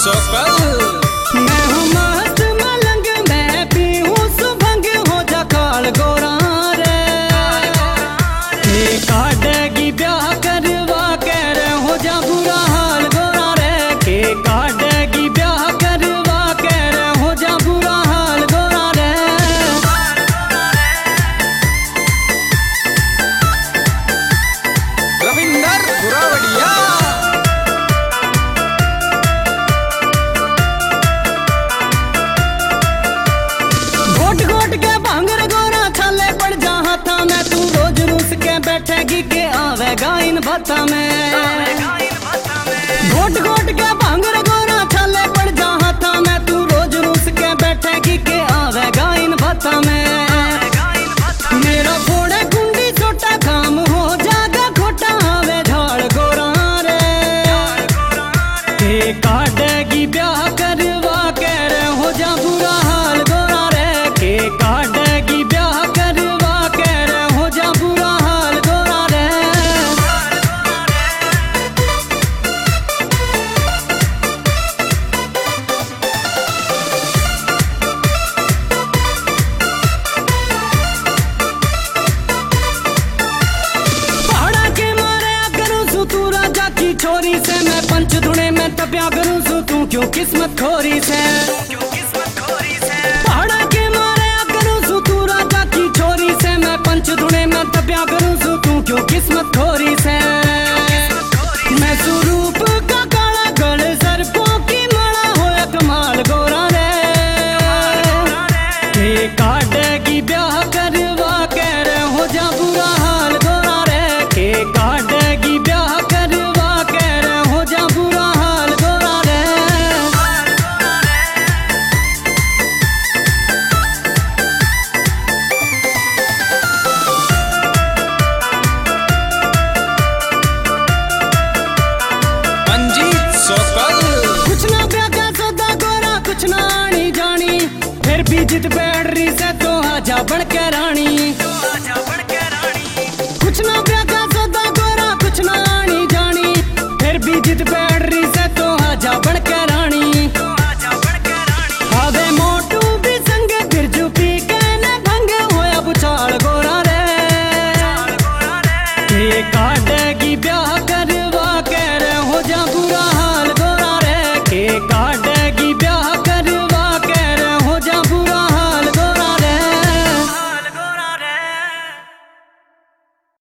सोकल। मैं हूँ मस्त मलंग, मैं पी हूँ सुभंग, हो जा काल गोरा रे। काटेगी ब्याह करवा कर, हो जा बुरा हाल गोरा रे। के काटेगी ब्याह करवा कर, हो जा बुरा हाल गोरा रे। रविंदर बुरावड़िया। घोट घोट के भांगर गोरा छाले पड़ जहाँ था मैं, तू रोज रूस के बैठेगी के आवेगा इन भत्ता में। घोट घोट के भांगर गोरा छाले पड़ जहाँ था मैं, तू रोज रूस के बैठेगी के आवेगा इन भत्ता में। मेरा फोड़े कुंडी छोटा काम हो जागा खोटा, आवे झाड़ गोरा रे। के काटेगी ब्याह करवा कर, हो जा बुरा हाल गोरा रे। के काटेगी ब्याह करवा कर, हो जा बुरा हाल गोरा रे। पहाड़ा के मारे करूं सू तू राजा की छोरी से, मैं पंच धुने में तप्या करूं सू तू क्यों किस्मत खोरी से। पहाड़ा के मारे करूं सू तू राजा की छोरी से, मैं पंच धुने में तप्या करूं सू तू क्यों किस्मत खोरी से। मैं स्वरूप का काला गढ़ सर्पों की माला, होया कमाल गोरा रे। के काटेगी ब्याह करवा कर, हो जा बुरा हाल गोरा रे। के काटेगी ब्याह करवा कर, हो जा बुरा हाल गोरा रे। मंजीत सोकल। कुछ ना ब्याह का सौदा गोरा, कुछ ना आनी जानी, फिर भी जिद बैठ रही से तो आजा बन के रानी।